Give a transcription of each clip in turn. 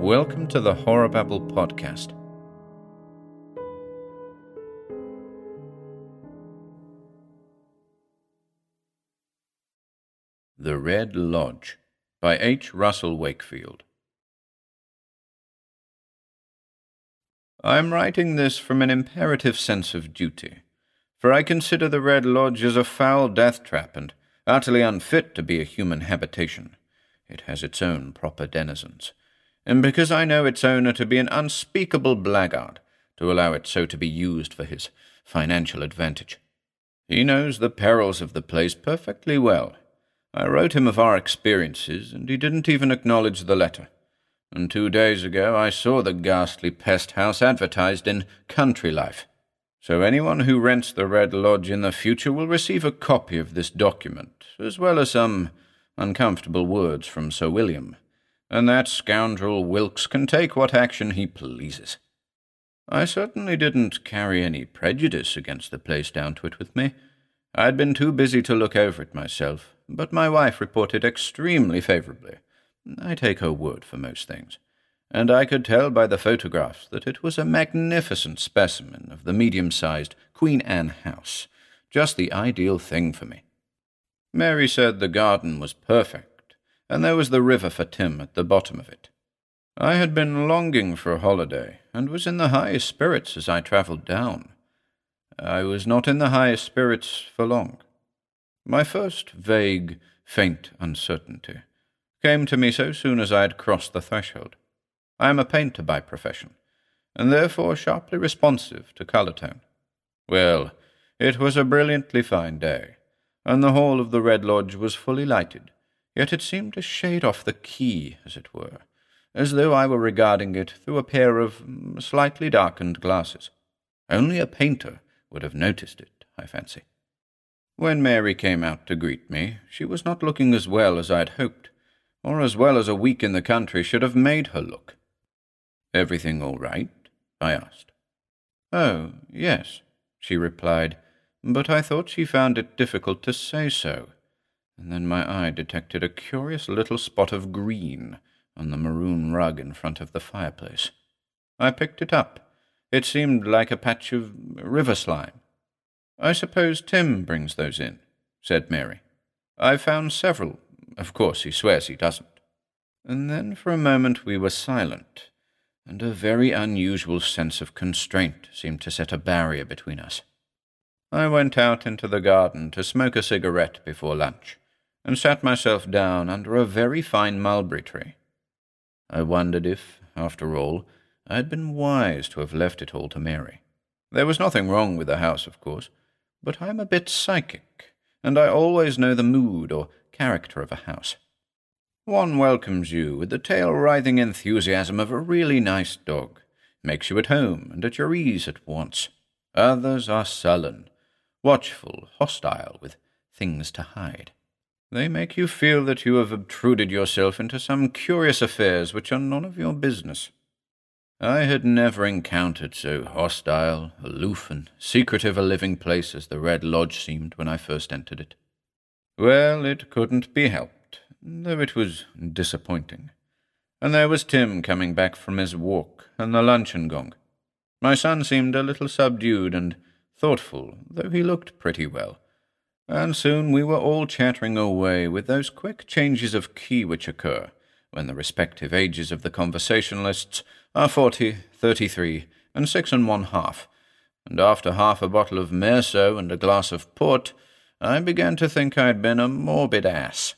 Welcome to the Horror Babble podcast. The Red Lodge by H. Russell Wakefield. I am writing this from an imperative sense of duty, for I consider the Red Lodge as a foul death trap and utterly unfit to be a human habitation. It has its own proper denizens, and because I know its owner to be an unspeakable blackguard, to allow it so to be used for his financial advantage. He knows the perils of the place perfectly well. I wrote him of our experiences, and he didn't even acknowledge the letter. And 2 days ago I saw the ghastly pest house advertised in Country Life. So anyone who rents the Red Lodge in the future will receive a copy of this document, as well as some uncomfortable words from Sir William, and that scoundrel Wilkes can take what action he pleases. I certainly didn't carry any prejudice against the place down to it with me. I'd been too busy to look over it myself, but my wife reported extremely favourably. I take her word for most things, and I could tell by the photographs that it was a magnificent specimen of the medium-sized Queen Anne house, just the ideal thing for me. Mary said the garden was perfect, and there was the river for Tim at the bottom of it. I had been longing for a holiday, and was in the highest spirits as I travelled down. I was not in the highest spirits for long. My first vague, faint uncertainty came to me so soon as I had crossed the threshold. I am a painter by profession, and therefore sharply responsive to colour tone. Well, it was a brilliantly fine day, and the hall of the Red Lodge was fully lighted, yet it seemed a shade off the key, as it were, as though I were regarding it through a pair of slightly darkened glasses. Only a painter would have noticed it, I fancy. When Mary came out to greet me, she was not looking as well as I had hoped, or as well as a week in the country should have made her look. "Everything all right?" I asked. "Oh, yes," she replied, but I thought she found it difficult to say so, and then my eye detected a curious little spot of green on the maroon rug in front of the fireplace. I picked it up. It seemed like a patch of river slime. "I suppose Tim brings those in," said Mary. "I've found several. Of course, he swears he doesn't." And then for a moment we were silent, and a very unusual sense of constraint seemed to set a barrier between us. I went out into the garden to smoke a cigarette before lunch, and sat myself down under a very fine mulberry tree. I wondered if, after all, I had been wise to have left it all to Mary. There was nothing wrong with the house, of course, but I am a bit psychic, and I always know the mood or character of a house. One welcomes you with the tail-writhing enthusiasm of a really nice dog, makes you at home and at your ease at once. Others are sullen, watchful, hostile, with things to hide. They make you feel that you have obtruded yourself into some curious affairs which are none of your business. I had never encountered so hostile, aloof, and secretive a living place as the Red Lodge seemed when I first entered it. Well, it couldn't be helped, though it was disappointing. And there was Tim coming back from his walk, and the luncheon gong. My son seemed a little subdued and thoughtful, though he looked pretty well. And soon we were all chattering away with those quick changes of key which occur when the respective ages of the conversationalists are 40, 33, and 6 1/2, and after half a bottle of Merceau and a glass of port, I began to think I had been a morbid ass.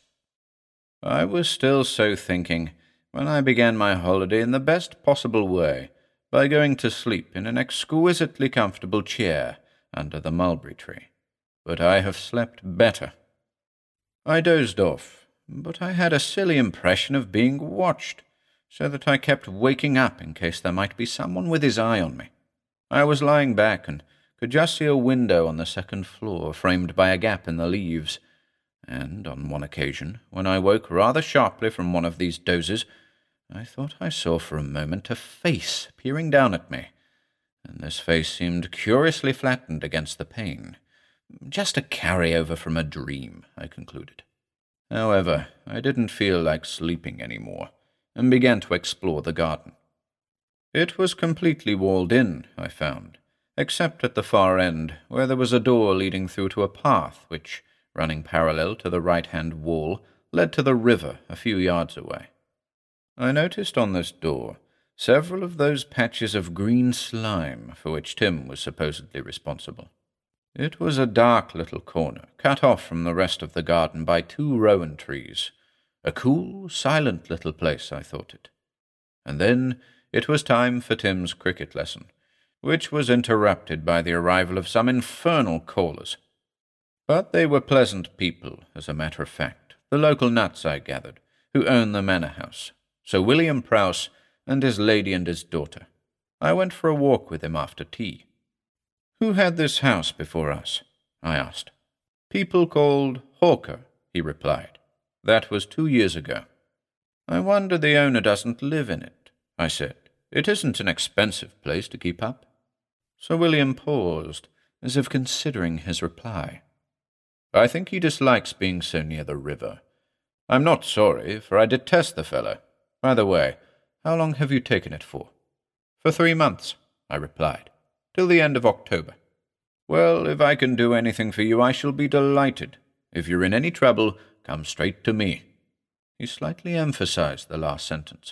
I was still so thinking when I began my holiday in the best possible way, by going to sleep in an exquisitely comfortable chair under the mulberry tree. But I have slept better. I dozed off, but I had a silly impression of being watched, so that I kept waking up in case there might be someone with his eye on me. I was lying back and could just see a window on the second floor framed by a gap in the leaves, and on one occasion, when I woke rather sharply from one of these dozes, I thought I saw for a moment a face peering down at me, and this face seemed curiously flattened against the pane. Just a carry-over from a dream, I concluded. However, I didn't feel like sleeping any more, and began to explore the garden. It was completely walled in, I found, except at the far end, where there was a door leading through to a path which, running parallel to the right-hand wall, led to the river a few yards away. I noticed on this door several of those patches of green slime for which Tim was supposedly responsible. It was a dark little corner, cut off from the rest of the garden by 2 rowan trees. A cool, silent little place, I thought it. And then it was time for Tim's cricket lesson, which was interrupted by the arrival of some infernal callers. But they were pleasant people, as a matter of fact, the local nuts, I gathered, who own the manor house, Sir William Prowse and his lady and his daughter. I went for a walk with him after tea. "Who had this house before us?" I asked. "People called Hawker," he replied. "That was 2 years ago." "I wonder the owner doesn't live in it," I said. "It isn't an expensive place to keep up." Sir William paused, as if considering his reply. "I think he dislikes being so near the river. I'm not sorry, for I detest the fellow. By the way, how long have you taken it for?" "For 3 months," I replied. "Till the end of October." "Well, if I can do anything for you, I shall be delighted. If you're in any trouble, come straight to me." He slightly emphasized the last sentence.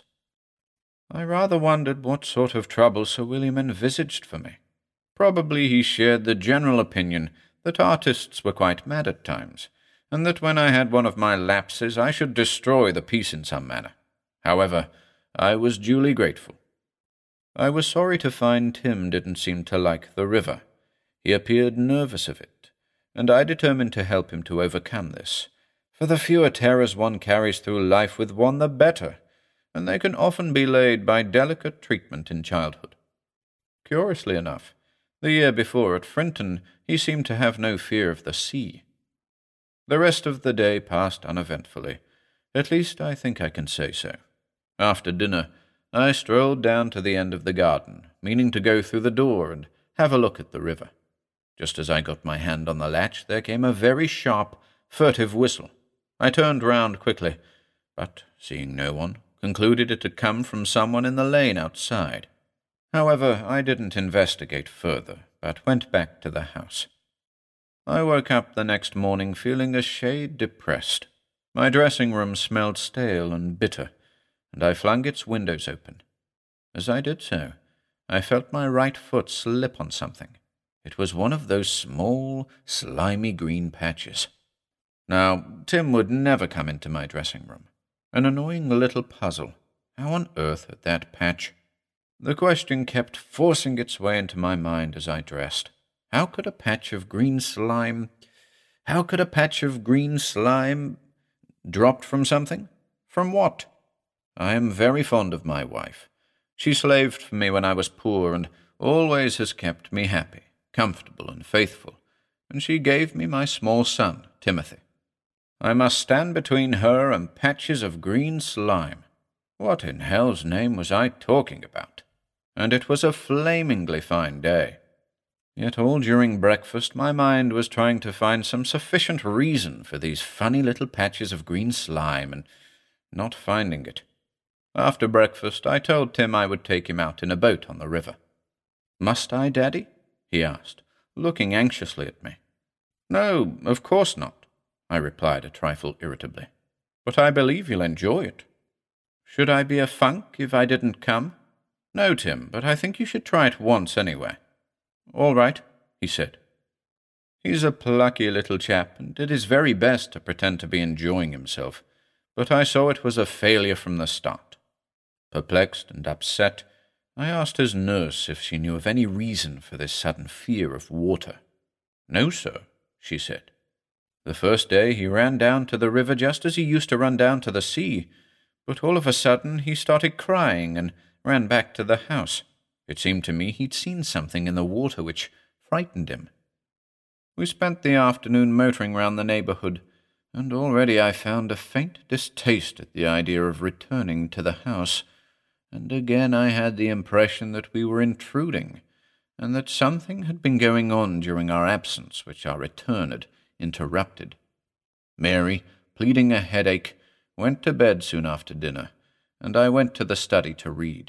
I rather wondered what sort of trouble Sir William envisaged for me. Probably he shared the general opinion that artists were quite mad at times, and that when I had one of my lapses I should destroy the piece in some manner. However, I was duly grateful. I was sorry to find Tim didn't seem to like the river. He appeared nervous of it, and I determined to help him to overcome this, for the fewer terrors one carries through life with one, the better, and they can often be laid by delicate treatment in childhood. Curiously enough, the year before at Frinton he seemed to have no fear of the sea. The rest of the day passed uneventfully. At least I think I can say so. After dinner, I strolled down to the end of the garden, meaning to go through the door and have a look at the river. Just as I got my hand on the latch, there came a very sharp, furtive whistle. I turned round quickly, but, seeing no one, concluded it had come from someone in the lane outside. However, I didn't investigate further, but went back to the house. I woke up the next morning feeling a shade depressed. My dressing-room smelled stale and bitter, and I flung its windows open. As I did so, I felt my right foot slip on something. It was one of those small, slimy green patches. Now, Tim would never come into my dressing-room. An annoying little puzzle. How on earth had that patch? The question kept forcing its way into my mind as I dressed. How could a patch of green slime dropped from something? From what? I am very fond of my wife. She slaved for me when I was poor and always has kept me happy, comfortable and faithful, and she gave me my small son, Timothy. I must stand between her and patches of green slime. What in hell's name was I talking about? And it was a flamingly fine day. Yet all during breakfast my mind was trying to find some sufficient reason for these funny little patches of green slime, and not finding it. After breakfast I told Tim I would take him out in a boat on the river. "Must I, Daddy?" he asked, looking anxiously at me. "No, of course not," I replied a trifle irritably. "But I believe you'll enjoy it." "Should I be a funk if I didn't come?" "No, Tim, but I think you should try it once anyway." "All right," he said. He's a plucky little chap, and did his very best to pretend to be enjoying himself, but I saw it was a failure from the start. Perplexed and upset, I asked his nurse if she knew of any reason for this sudden fear of water. "No, sir," she said. "The first day he ran down to the river just as he used to run down to the sea, but all of a sudden he started crying and ran back to the house. It seemed to me he'd seen something in the water which frightened him. We spent the afternoon motoring round the neighbourhood, and already I found a faint distaste at the idea of returning to the house, and again I had the impression that we were intruding, and that something had been going on during our absence which our return had interrupted. Mary, pleading a headache, went to bed soon after dinner, and I went to the study to read.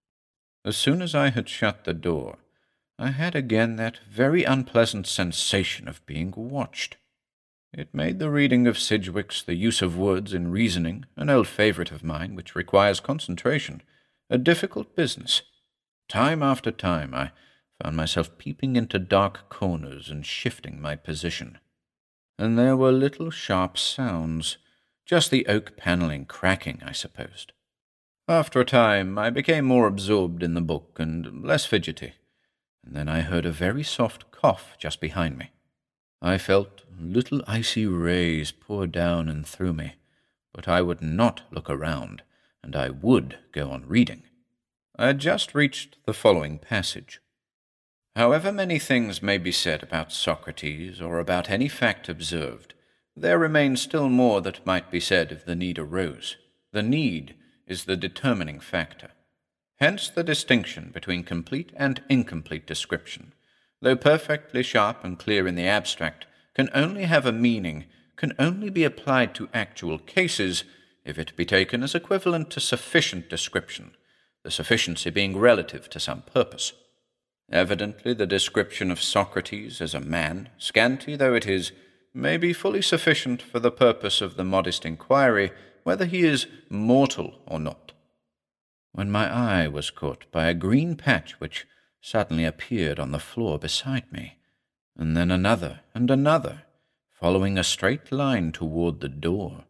As soon as I had shut the door, I had again that very unpleasant sensation of being watched. It made the reading of Sidgwick's The Use of Words in Reasoning, an old favourite of mine which requires concentration, a difficult business. Time after time I found myself peeping into dark corners and shifting my position. And there were little sharp sounds, just the oak panelling cracking, I supposed. After a time I became more absorbed in the book and less fidgety, and then I heard a very soft cough just behind me. I felt little icy rays pour down and through me, but I would not look around, and I would go on reading. I had just reached the following passage. However many things may be said about Socrates or about any fact observed, there remains still more that might be said if the need arose. The need is the determining factor. Hence the distinction between complete and incomplete description, though perfectly sharp and clear in the abstract, can only have a meaning, can only be applied to actual cases, if it be taken as equivalent to sufficient description, the sufficiency being relative to some purpose. Evidently the description of Socrates as a man, scanty though it is, may be fully sufficient for the purpose of the modest inquiry whether he is mortal or not. When my eye was caught by a green patch which suddenly appeared on the floor beside me, and then another and another, following a straight line toward the door.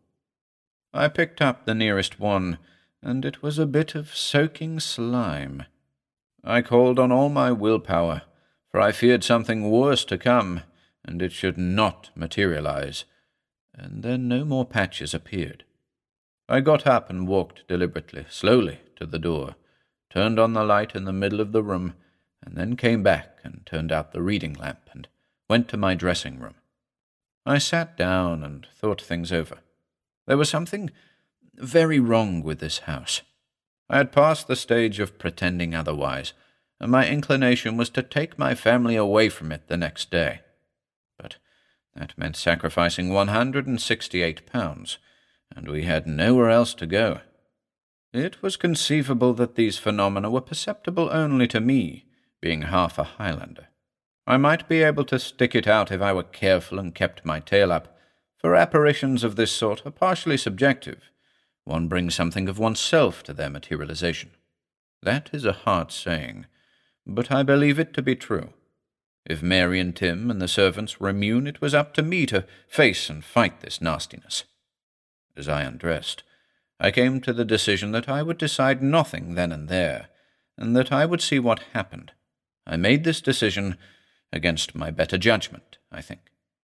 I picked up the nearest one, and it was a bit of soaking slime. I called on all my willpower, for I feared something worse to come, and it should not materialize, and then no more patches appeared. I got up and walked deliberately, slowly, to the door, turned on the light in the middle of the room, and then came back and turned out the reading lamp and went to my dressing room. I sat down and thought things over. There was something very wrong with this house. I had passed the stage of pretending otherwise, and my inclination was to take my family away from it the next day. But that meant sacrificing £168, and we had nowhere else to go. It was conceivable that these phenomena were perceptible only to me, being half a Highlander. I might be able to stick it out if I were careful and kept my tail up, for apparitions of this sort are partially subjective. One brings something of oneself to their materialization. That is a hard saying, but I believe it to be true. If Mary and Tim and the servants were immune, it was up to me to face and fight this nastiness. As I undressed, I came to the decision that I would decide nothing then and there, and that I would see what happened. I made this decision against my better judgment, I think.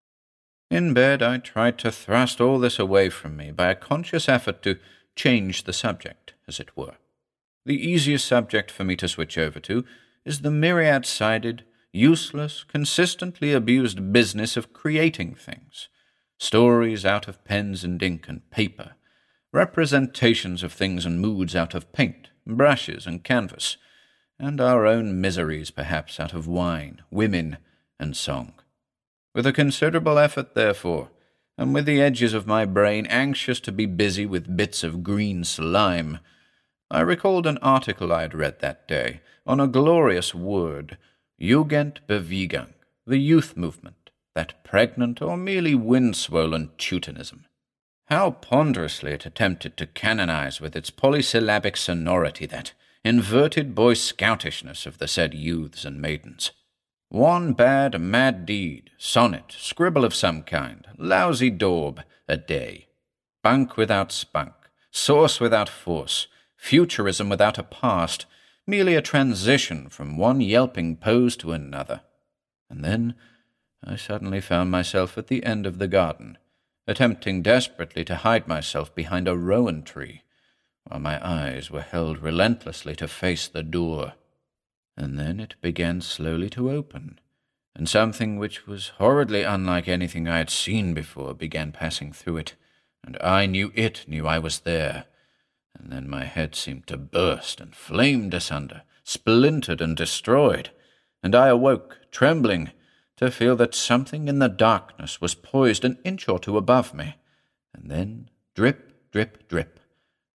In bed, I tried to thrust all this away from me by a conscious effort to change the subject, as it were. The easiest subject for me to switch over to is the myriad-sided, useless, consistently abused business of creating things, stories out of pens and ink and paper, representations of things and moods out of paint, brushes and canvas, and our own miseries perhaps out of wine, women, and song. With a considerable effort, therefore, and with the edges of my brain anxious to be busy with bits of green slime, I recalled an article I had read that day on a glorious word, Jugendbewegung, the youth movement, that pregnant or merely wind-swollen Teutonism. How ponderously it attempted to canonize with its polysyllabic sonority that inverted boy scoutishness of the said youths and maidens. One bad, mad deed, sonnet, scribble of some kind, lousy daub, a day. Bunk without spunk, source without force, futurism without a past, merely a transition from one yelping pose to another. And then I suddenly found myself at the end of the garden, attempting desperately to hide myself behind a rowan tree, while my eyes were held relentlessly to face the door. And then it began slowly to open, and something which was horridly unlike anything I had seen before began passing through it, and I knew it knew I was there. And then my head seemed to burst and flamed asunder, splintered and destroyed, and I awoke, trembling, to feel that something in the darkness was poised an inch or two above me, and then drip, drip, drip,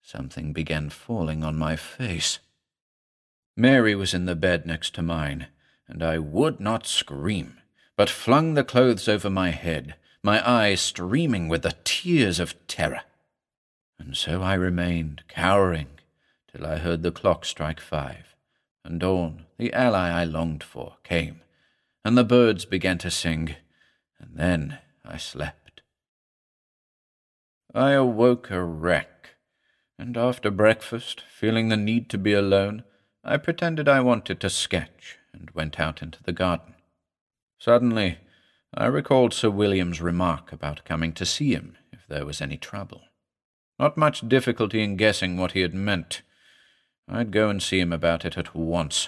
something began falling on my face. Mary was in the bed next to mine, and I would not scream, but flung the clothes over my head, my eyes streaming with the tears of terror. And so I remained, cowering, till I heard the clock strike 5, and dawn, the ally I longed for, came, and the birds began to sing, and then I slept. I awoke a wreck, and after breakfast, feeling the need to be alone, I pretended I wanted to sketch, and went out into the garden. Suddenly, I recalled Sir William's remark about coming to see him if there was any trouble. Not much difficulty in guessing what he had meant. I'd go and see him about it at once.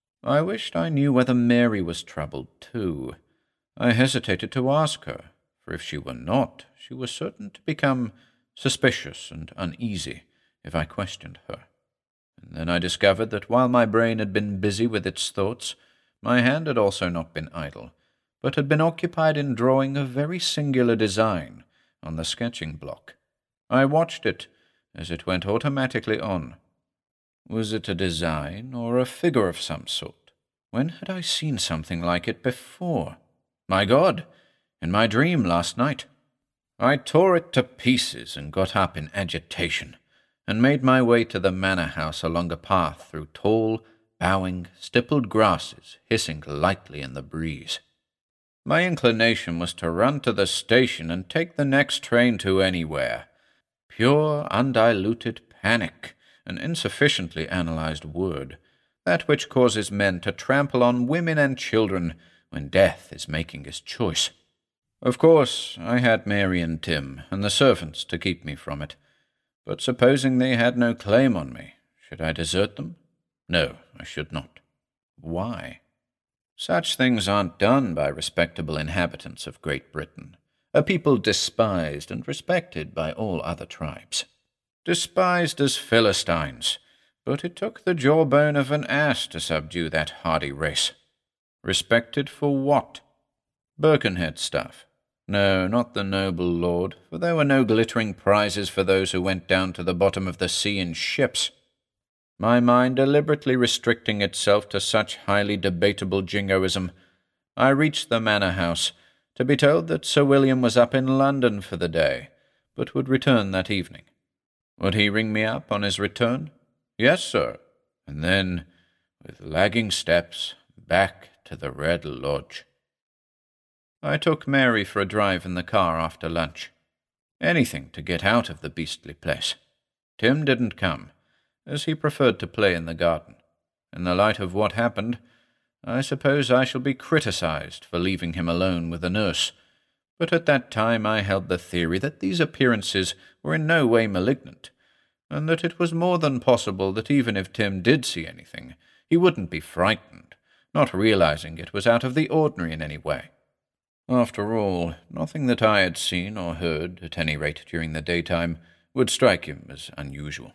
I wished I knew whether Mary was troubled too. I hesitated to ask her, for if she were not, she was certain to become suspicious and uneasy if I questioned her. And then I discovered that while my brain had been busy with its thoughts, my hand had also not been idle, but had been occupied in drawing a very singular design on the sketching block. I watched it as it went automatically on. Was it a design or a figure of some sort? When had I seen something like it before? My God, in my dream last night. I tore it to pieces and got up in agitation, and made my way to the manor house along a path through tall, bowing, stippled grasses hissing lightly in the breeze. My inclination was to run to the station and take the next train to anywhere. Pure, undiluted panic, an insufficiently analyzed word, that which causes men to trample on women and children when death is making his choice. Of course, I had Mary and Tim and the servants to keep me from it, but supposing they had no claim on me, should I desert them? No, I should not. Why? Such things aren't done by respectable inhabitants of Great Britain, a people despised and respected by all other tribes. Despised as Philistines, but it took the jawbone of an ass to subdue that hardy race. Respected for what? Birkenhead stuff. No, not the noble lord, for there were no glittering prizes for those who went down to the bottom of the sea in ships. My mind deliberately restricting itself to such highly debatable jingoism, I reached the manor house, to be told that Sir William was up in London for the day, but would return that evening. Would he ring me up on his return? Yes, sir. And then, with lagging steps, back to the Red Lodge. I took Mary for a drive in the car after lunch. Anything to get out of the beastly place. Tim didn't come, as he preferred to play in the garden. In the light of what happened, I suppose I shall be criticized for leaving him alone with the nurse, but at that time I held the theory that these appearances were in no way malignant, and that it was more than possible that even if Tim did see anything, he wouldn't be frightened, not realizing it was out of the ordinary in any way. After all, nothing that I had seen or heard, at any rate during the daytime, would strike him as unusual.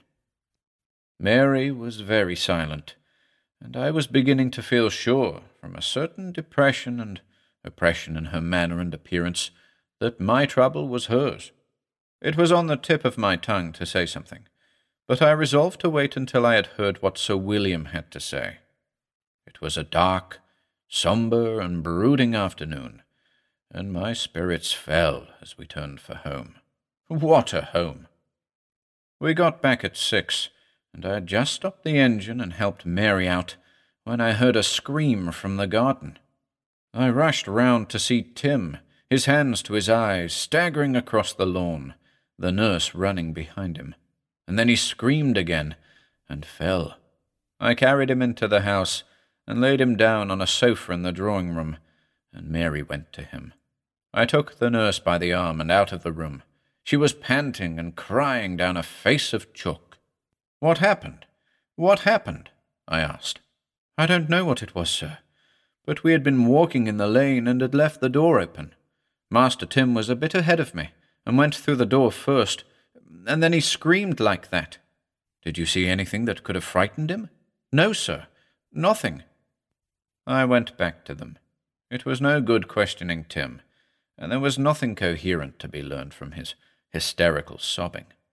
Mary was very silent, and I was beginning to feel sure, from a certain depression and oppression in her manner and appearance, that my trouble was hers. It was on the tip of my tongue to say something, but I resolved to wait until I had heard what Sir William had to say. It was a dark, sombre, and brooding afternoon, and my spirits fell as we turned for home. What a home! We got back at 6, and I had just stopped the engine and helped Mary out when I heard a scream from the garden. I rushed round to see Tim, his hands to his eyes, staggering across the lawn, the nurse running behind him. And then he screamed again and fell. I carried him into the house and laid him down on a sofa in the drawing-room, and Mary went to him. I took the nurse by the arm and out of the room. She was panting and crying down a face of chalk. "What happened? What happened?" I asked. "I don't know what it was, sir, but we had been walking in the lane and had left the door open. Master Tim was a bit ahead of me and went through the door first, and then he screamed like that." "Did you see anything that could have frightened him?" "No, sir, nothing." I went back to them. It was no good questioning Tim, and there was nothing coherent to be learned from his hysterical sobbing.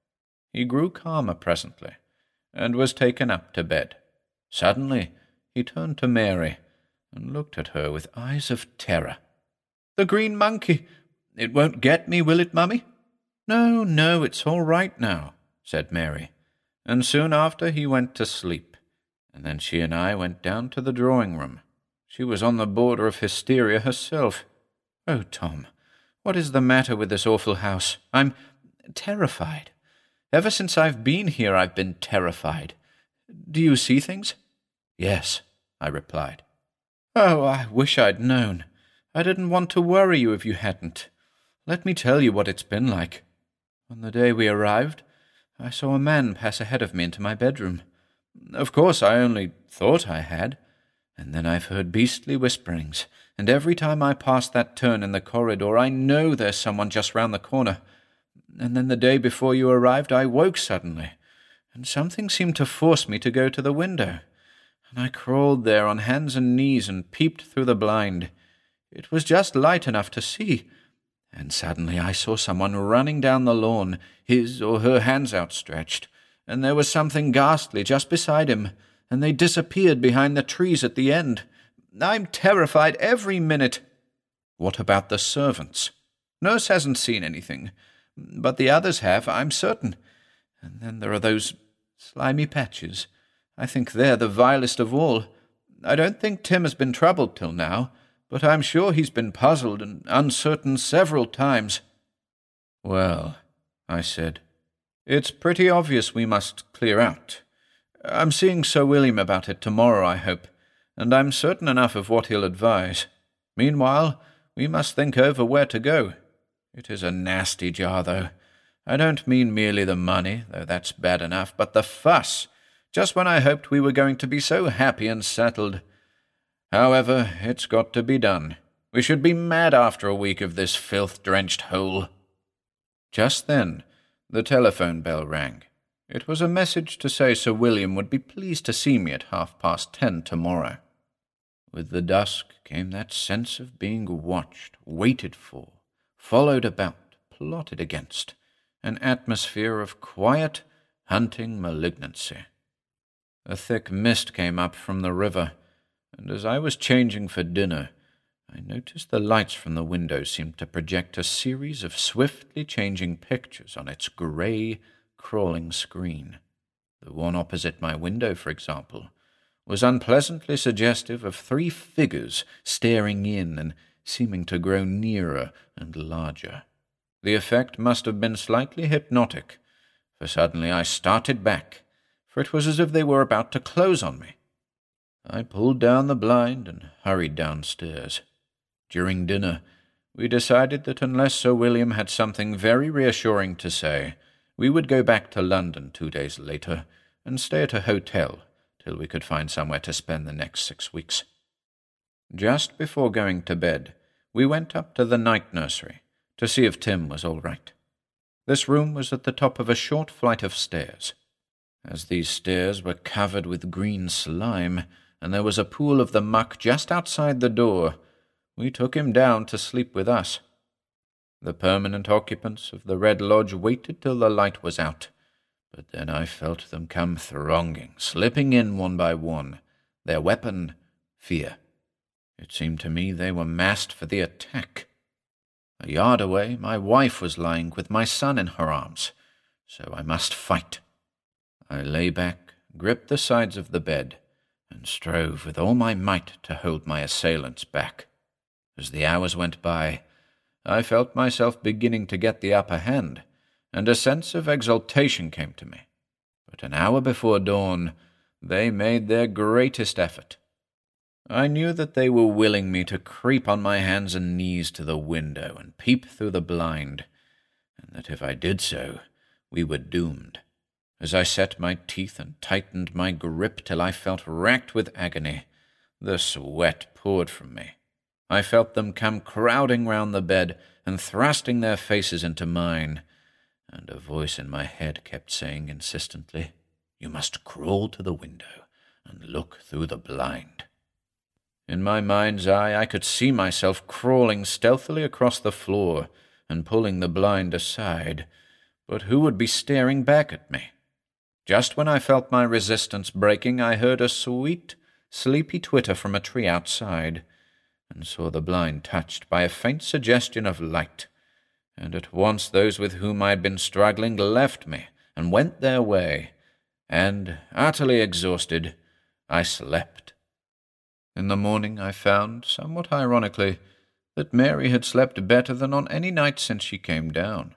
He grew calmer presently, and was taken up to bed. Suddenly he turned to Mary, and looked at her with eyes of terror. "The green monkey! It won't get me, will it, Mummy?" "No, no, it's all right now," said Mary, and soon after he went to sleep, and then she and I went down to the drawing-room. She was on the border of hysteria herself. "Oh, Tom, what is the matter with this awful house? I'm terrified. Ever since I've been here, I've been terrified. Do you see things?" "Yes," I replied. "Oh, I wish I'd known. I didn't want to worry you if you hadn't. Let me tell you what it's been like. On the day we arrived, I saw a man pass ahead of me into my bedroom. Of course, I only thought I had. And then I've heard beastly whisperings, and every time I pass that turn in the corridor, I know there's someone just round the corner. And then the day before you arrived, I woke suddenly, and something seemed to force me to go to the window. And I crawled there on hands and knees and peeped through the blind. It was just light enough to see. And suddenly I saw someone running down the lawn, his or her hands outstretched, and there was something ghastly just beside him, and they disappeared behind the trees at the end. I'm terrified every minute." "What about the servants?" "Nurse hasn't seen anything, but the others have, I'm certain. And then there are those slimy patches. I think they're the vilest of all. I don't think Tim has been troubled till now, but I'm sure he's been puzzled and uncertain several times." "Well," I said, "it's pretty obvious we must clear out. I'm seeing Sir William about it tomorrow, I hope, and I'm certain enough of what he'll advise. Meanwhile, we must think over where to go. It is a nasty jar, though. I don't mean merely the money, though that's bad enough, but the fuss, just when I hoped we were going to be so happy and settled. However, it's got to be done. We should be mad after a week of this filth-drenched hole." Just then, the telephone bell rang. It was a message to say Sir William would be pleased to see me at 10:30 tomorrow. With the dusk came that sense of being watched, waited for, followed about, plotted against, an atmosphere of quiet, hunting malignancy. A thick mist came up from the river, and as I was changing for dinner, I noticed the lights from the window seemed to project a series of swiftly changing pictures on its grey, crawling screen. The one opposite my window, for example, was unpleasantly suggestive of 3 figures staring in and seeming to grow nearer and larger. The effect must have been slightly hypnotic, for suddenly I started back, for it was as if they were about to close on me. I pulled down the blind and hurried downstairs. During dinner, we decided that unless Sir William had something very reassuring to say, we would go back to London 2 days later and stay at a hotel till we could find somewhere to spend the next 6 weeks. Just before going to bed, we went up to the night nursery to see if Tim was all right. This room was at the top of a short flight of stairs. As these stairs were covered with green slime, and there was a pool of the muck just outside the door, we took him down to sleep with us. The permanent occupants of the Red Lodge waited till the light was out, but then I felt them come thronging, slipping in one by one, their weapon, fear. It seemed to me they were massed for the attack. A yard away, my wife was lying with my son in her arms, so I must fight. I lay back, gripped the sides of the bed, and strove with all my might to hold my assailants back. As the hours went by, I felt myself beginning to get the upper hand, and a sense of exultation came to me. But an hour before dawn, they made their greatest effort. I knew that they were willing me to creep on my hands and knees to the window and peep through the blind, and that if I did so, we were doomed. As I set my teeth and tightened my grip till I felt racked with agony, the sweat poured from me. I felt them come crowding round the bed and thrusting their faces into mine, and a voice in my head kept saying insistently, "You must crawl to the window and look through the blind." In my mind's eye I could see myself crawling stealthily across the floor and pulling the blind aside, but who would be staring back at me? Just when I felt my resistance breaking, I heard a sweet, sleepy twitter from a tree outside, and saw the blind touched by a faint suggestion of light, and at once those with whom I had been struggling left me and went their way, and, utterly exhausted, I slept. In the morning I found, somewhat ironically, that Mary had slept better than on any night since she came down.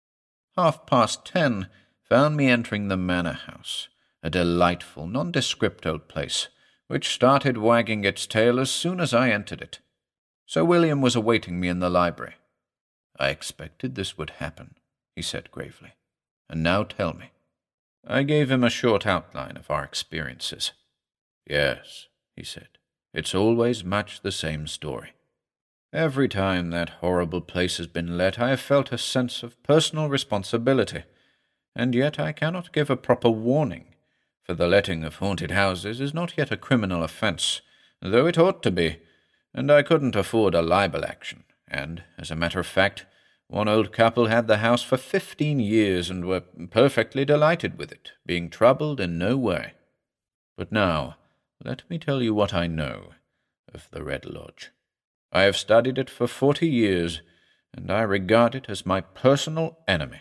10:30 found me entering the manor house, a delightful, nondescript old place, which started wagging its tail as soon as I entered it. Sir William was awaiting me in the library. "I expected this would happen," he said gravely. "And now tell me." I gave him a short outline of our experiences. "Yes," he said, "it's always much the same story. Every time that horrible place has been let, I have felt a sense of personal responsibility, and yet I cannot give a proper warning, for the letting of haunted houses is not yet a criminal offence, though it ought to be, and I couldn't afford a libel action, and, as a matter of fact, one old couple had the house for 15 years and were perfectly delighted with it, being troubled in no way. But now, let me tell you what I know of the Red Lodge. I have studied it for 40 years, and I regard it as my personal enemy.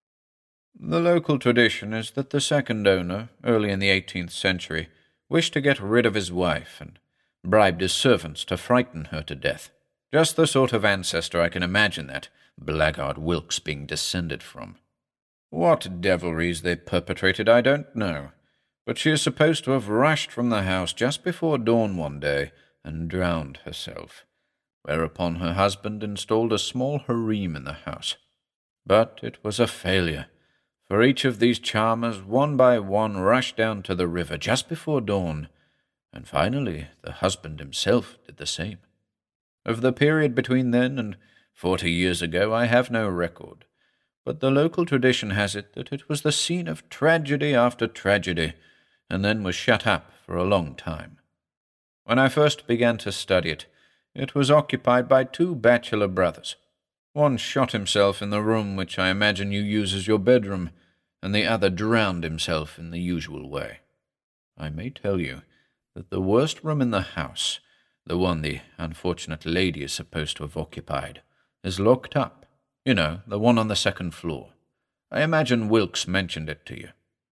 The local tradition is that the second owner, early in the 18th century, wished to get rid of his wife and bribed his servants to frighten her to death. Just the sort of ancestor I can imagine that blackguard Wilkes being descended from. What devilries they perpetrated I don't know, but she is supposed to have rushed from the house just before dawn one day and drowned herself, whereupon her husband installed a small harem in the house. But it was a failure, for each of these charmers, one by one, rushed down to the river just before dawn, and finally the husband himself did the same. Of the period between then and 40 years ago I have no record, but the local tradition has it that it was the scene of tragedy after tragedy, and then was shut up for a long time. When I first began to study it, it was occupied by 2 bachelor brothers. One shot himself in the room which I imagine you use as your bedroom, and the other drowned himself in the usual way. I may tell you that the worst room in the house, the one the unfortunate lady is supposed to have occupied, is locked up. You know, the one on the 2nd floor. I imagine Wilkes mentioned it to you.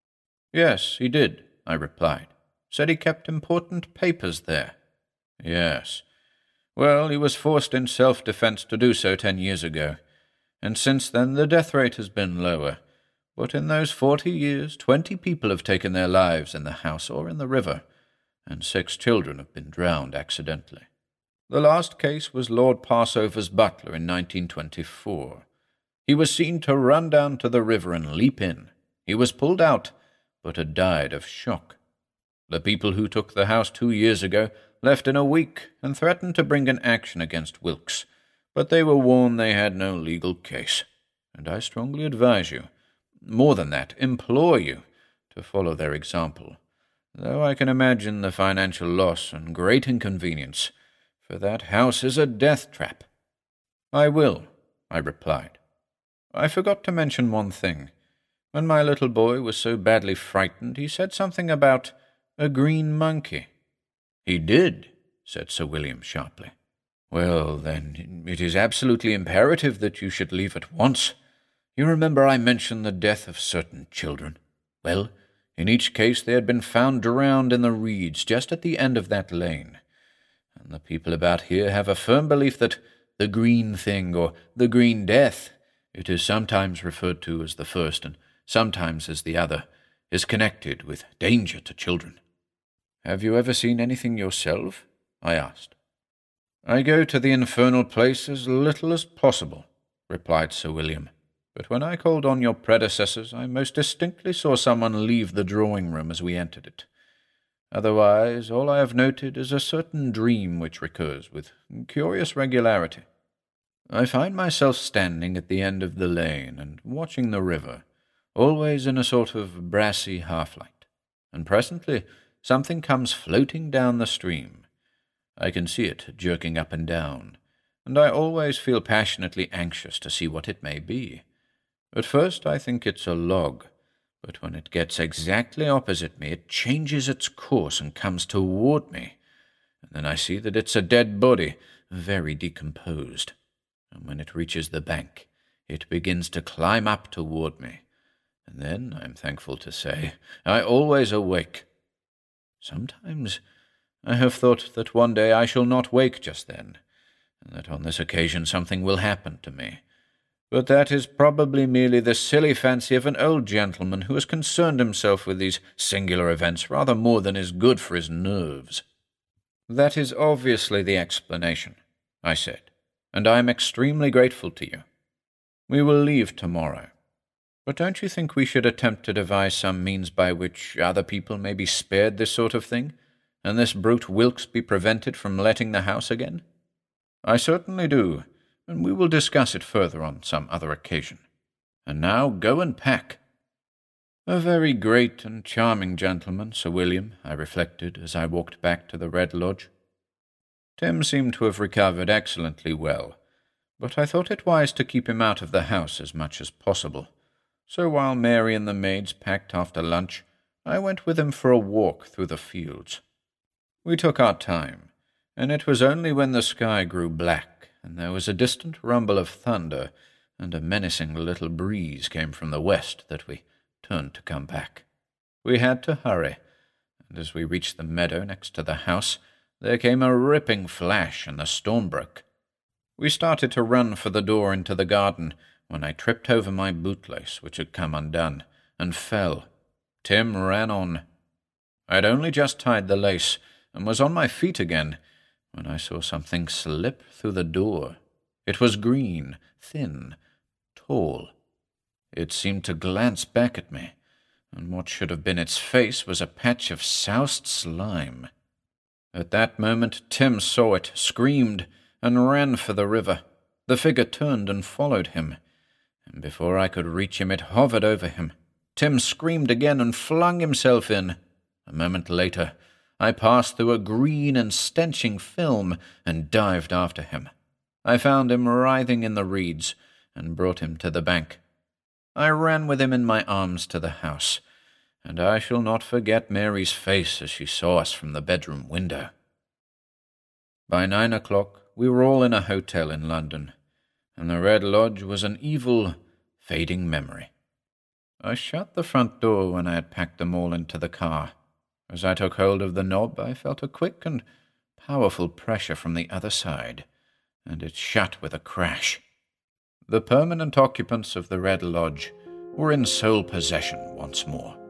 Yes, he did, I replied. Said he kept important papers there. Yes. Well, he was forced in self-defense to do so 10 years ago, and since then the death rate has been lower. But in those 40 years, 20 people have taken their lives in the house or in the river, and 6 children have been drowned accidentally. The last case was Lord Passover's butler in 1924. He was seen to run down to the river and leap in. He was pulled out, but had died of shock. The people who took the house 2 years ago left in a week and threatened to bring an action against Wilkes, but they were warned they had no legal case, and I strongly advise you, more than that, implore you, to follow their example, though I can imagine the financial loss and great inconvenience, for that house is a death trap. I will, I replied. I forgot to mention one thing. When my little boy was so badly frightened, he said something about a green monkey. He did, said Sir William sharply. Well, then, it is absolutely imperative that you should leave at once. You remember I mentioned the death of certain children. Well, in each case they had been found drowned in the reeds just at the end of that lane, and the people about here have a firm belief that the green thing, or the green death, it is sometimes referred to as the first and sometimes as the other, is connected with danger to children. Have you ever seen anything yourself? I asked. I go to the infernal place as little as possible, replied Sir William, but when I called on your predecessors, I most distinctly saw someone leave the drawing-room as we entered it. Otherwise, all I have noted is a certain dream which recurs with curious regularity. I find myself standing at the end of the lane and watching the river, always in a sort of brassy half-light, and presently something comes floating down the stream. I can see it jerking up and down, and I always feel passionately anxious to see what it may be. At first I think it's a log, but when it gets exactly opposite me, it changes its course and comes toward me. And then I see that it's a dead body, very decomposed. And when it reaches the bank, it begins to climb up toward me. And then, I'm thankful to say, I always awake. Sometimes I have thought that one day I shall not wake just then, and that on this occasion something will happen to me. But that is probably merely the silly fancy of an old gentleman who has concerned himself with these singular events rather more than is good for his nerves. That is obviously the explanation, I said, and I am extremely grateful to you. We will leave tomorrow. But don't you think we should attempt to devise some means by which other people may be spared this sort of thing, and this brute Wilkes be prevented from letting the house again? I certainly do, and we will discuss it further on some other occasion. And now go and pack. A very great and charming gentleman, Sir William, I reflected as I walked back to the Red Lodge. Tim seemed to have recovered excellently well, but I thought it wise to keep him out of the house as much as possible. So while Mary and the maids packed after lunch, I went with him for a walk through the fields. We took our time, and it was only when the sky grew black, and there was a distant rumble of thunder, and a menacing little breeze came from the west, that we turned to come back. We had to hurry, and as we reached the meadow next to the house, there came a ripping flash, and the storm broke. We started to run for the door into the garden, when I tripped over my bootlace, which had come undone, and fell. Tim ran on. I had only just tied the lace, and was on my feet again, when I saw something slip through the door. It was green, thin, tall. It seemed to glance back at me, and what should have been its face was a patch of soused slime. At that moment Tim saw it, screamed, and ran for the river. The figure turned and followed him, and before I could reach him it hovered over him. Tim screamed again and flung himself in. A moment later I passed through a green and stenching film and dived after him. I found him writhing in the reeds and brought him to the bank. I ran with him in my arms to the house, and I shall not forget Mary's face as she saw us from the bedroom window. By 9 o'clock we were all in a hotel in London, and the Red Lodge was an evil, fading memory. I shut the front door when I had packed them all into the car. As I took hold of the knob, I felt a quick and powerful pressure from the other side, and it shut with a crash. The permanent occupants of the Red Lodge were in sole possession once more.